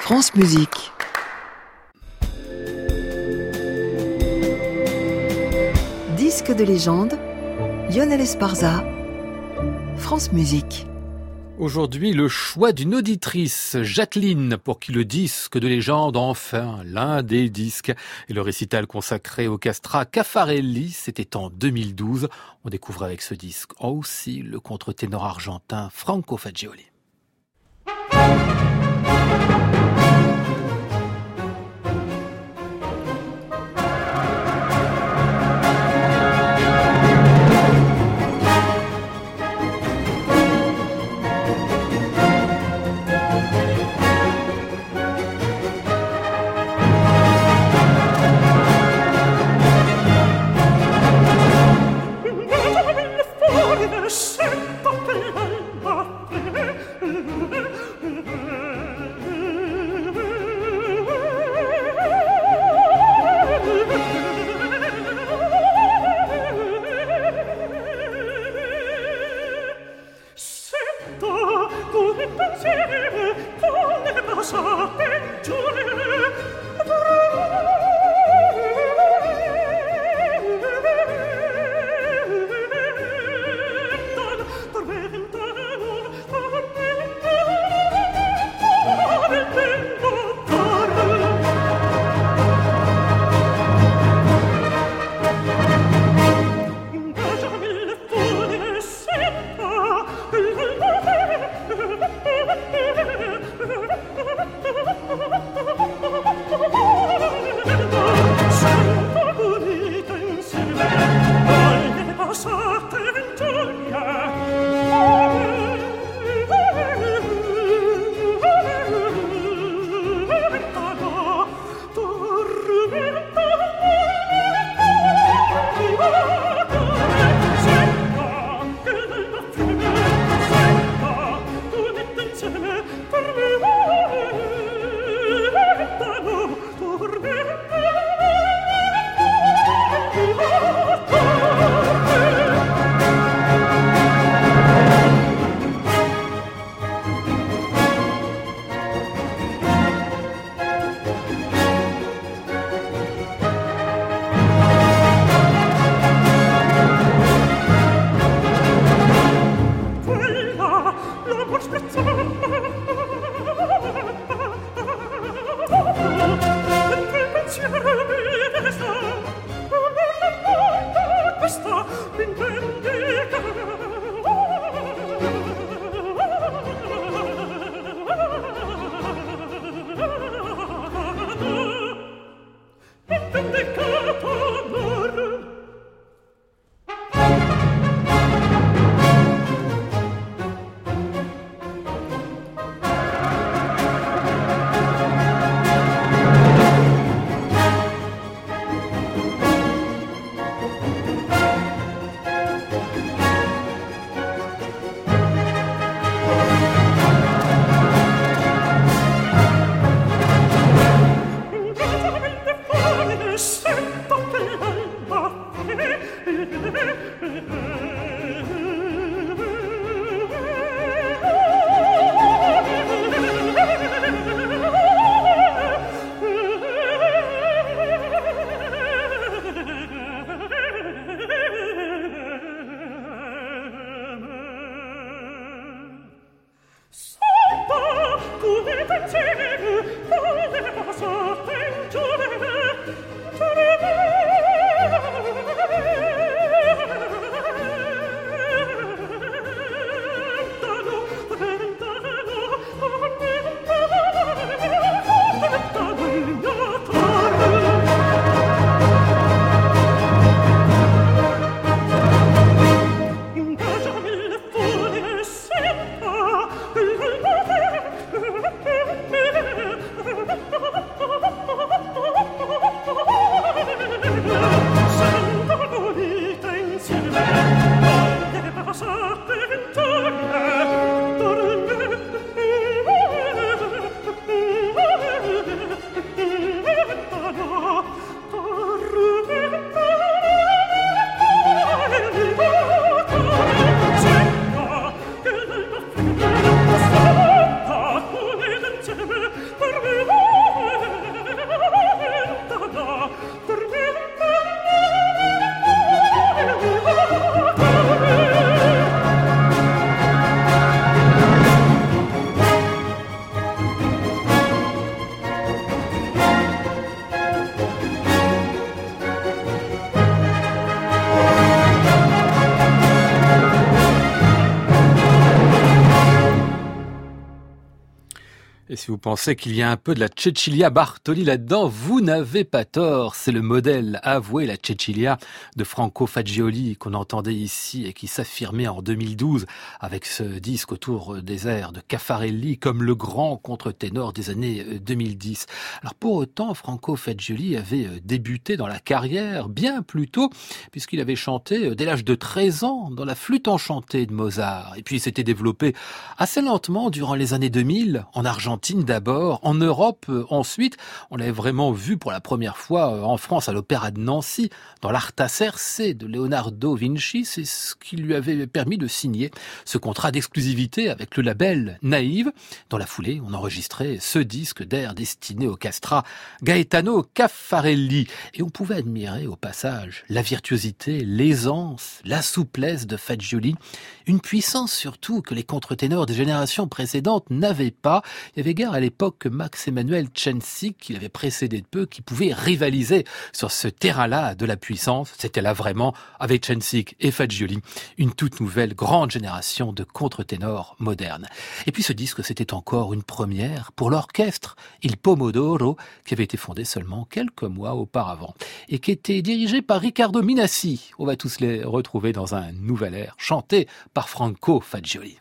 France Musique. Disque de légende, Lionel Esparza, France Musique. Aujourd'hui, le choix d'une auditrice, Jacqueline, pour qui le disque de légende, enfin, l'un des disques. Et le récital consacré au castrat Caffarelli, c'était en 2012. On découvre avec ce disque aussi le contre-ténor argentin Franco Fagioli. Et si vous pensez qu'il y a un peu de la Cecilia Bartoli là-dedans, vous n'avez pas tort. C'est le modèle avoué, la Cecilia de Franco Fagioli qu'on entendait ici et qui s'affirmait en 2012 avec ce disque autour des airs de Caffarelli comme le grand contre-ténor des années 2010. Alors pour autant, Franco Fagioli avait débuté dans la carrière bien plus tôt puisqu'il avait chanté dès l'âge de 13 ans dans la flûte enchantée de Mozart. Et puis il s'était développé assez lentement durant les années 2000 en Argentine d'abord, en Europe ensuite. On l'avait vraiment vu pour la première fois en France à l'Opéra de Nancy, dans l'Arta Circe de Leonardo Vinci. C'est ce qui lui avait permis de signer ce contrat d'exclusivité avec le label Naïve. Dans la foulée, on enregistrait ce disque d'air destiné au castrat Gaetano Caffarelli. Et on pouvait admirer au passage la virtuosité, l'aisance, la souplesse de Fagioli. Une puissance surtout que les contre-ténors des générations précédentes n'avaient pas. Il y avait guère à l'époque que Max Emmanuel Cencic, qui l'avait précédé de peu, qui pouvait rivaliser sur ce terrain-là de la puissance. C'était là vraiment, avec Cencic et Fagioli, une toute nouvelle grande génération de contre-ténors modernes. Et puis ce disque, c'était encore une première pour l'orchestre Il Pomodoro, qui avait été fondé seulement quelques mois auparavant et qui était dirigé par Riccardo Minassi. On va tous les retrouver dans un nouvel air chanté par Franco Fagioli.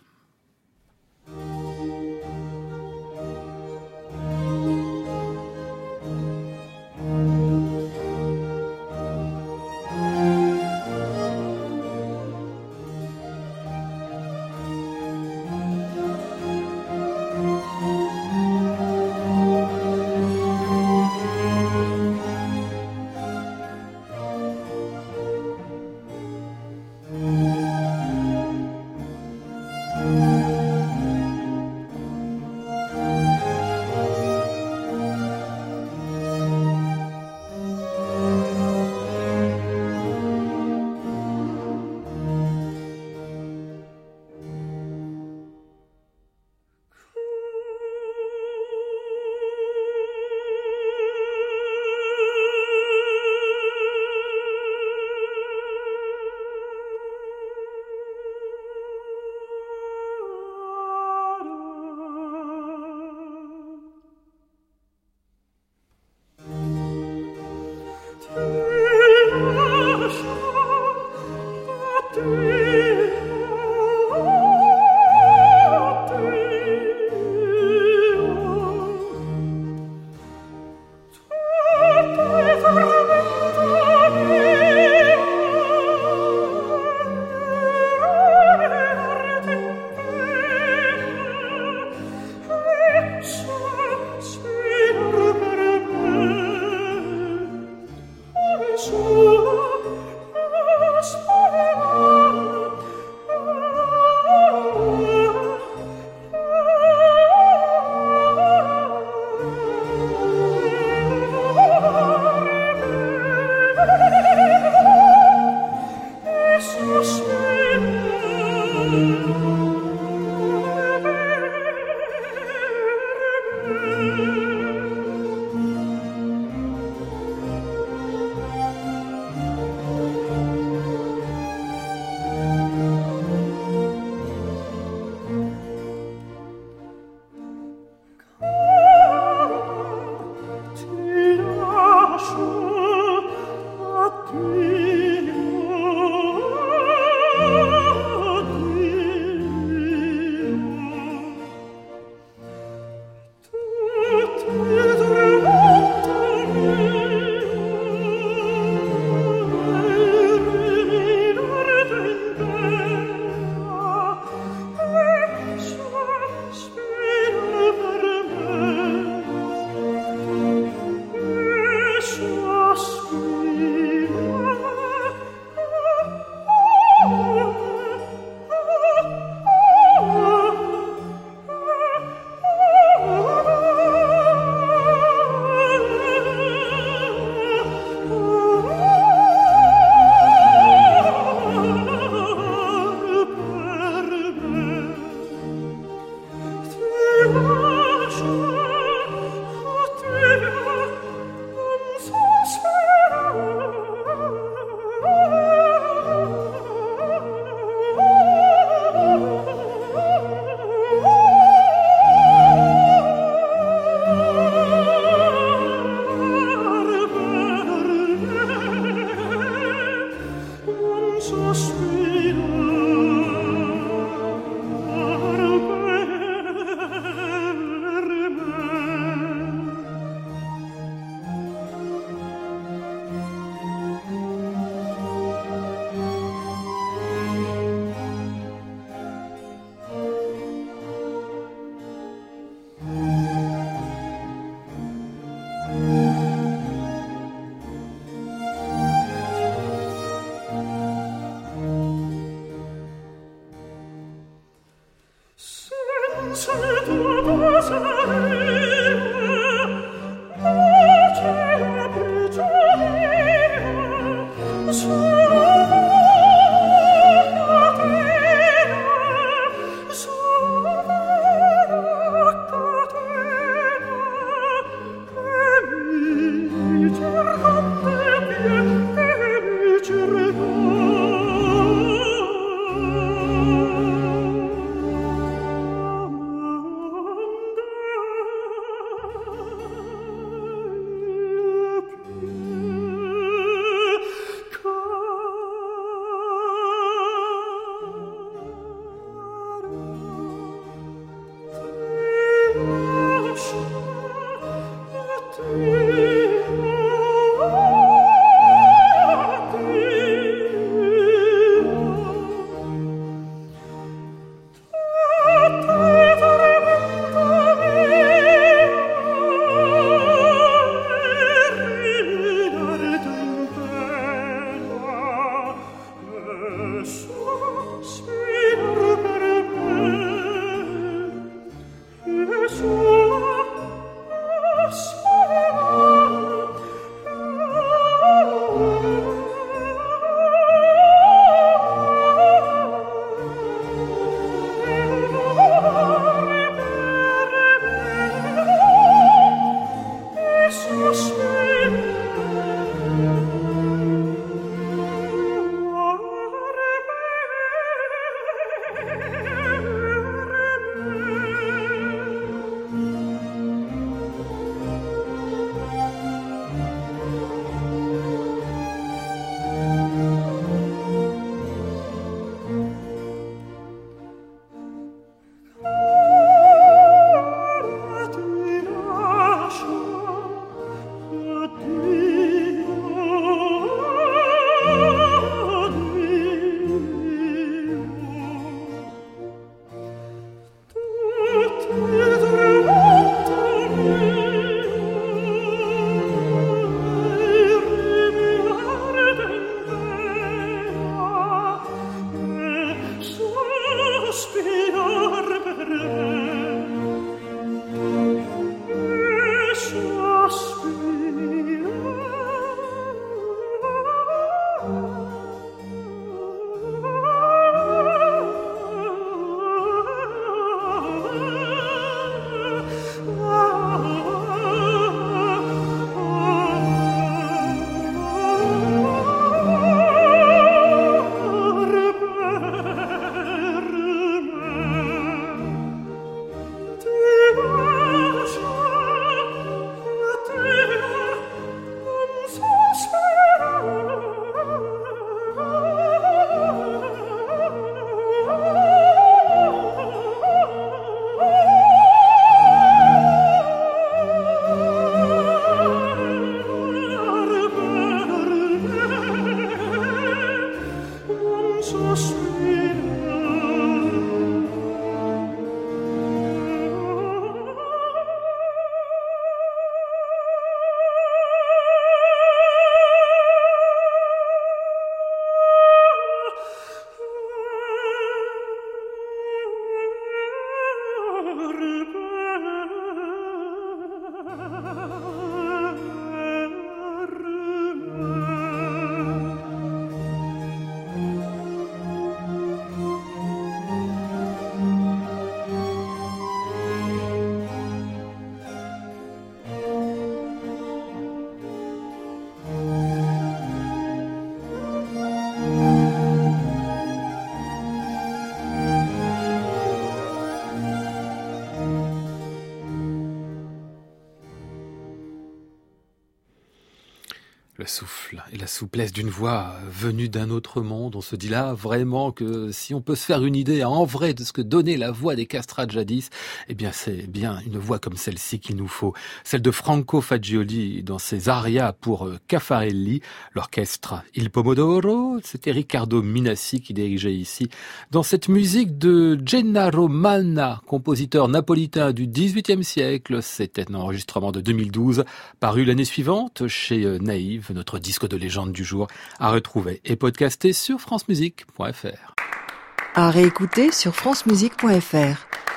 Le souffle et la souplesse d'une voix venue d'un autre monde. On se dit là vraiment que si on peut se faire une idée en vrai de ce que donnait la voix des castrats jadis, eh bien c'est bien une voix comme celle-ci qu'il nous faut. Celle de Franco Fagioli dans ses arias pour Caffarelli. L'orchestre Il Pomodoro, c'était Riccardo Minassi qui dirigeait ici. Dans cette musique de Gennaro Manna, compositeur napolitain du XVIIIe siècle, c'était un enregistrement de 2012, paru l'année suivante chez Naïve. Notre disque de légende du jour à retrouver et podcasté sur francemusique.fr. À réécouter sur francemusique.fr.